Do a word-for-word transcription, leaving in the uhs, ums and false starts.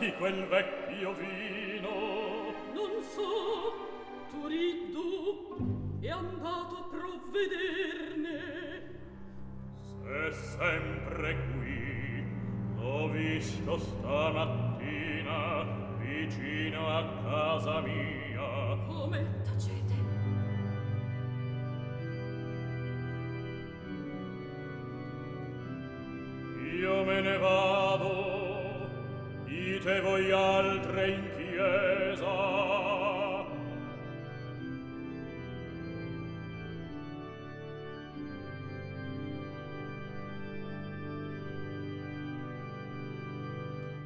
di quel vecchio vino? Non so, Turiddu è andato a provvederne. Se sempre qui l'ho visto stamattina vicino a casa mia. Come? Tacete. Io me ne vado, ite voi altre in chiesa.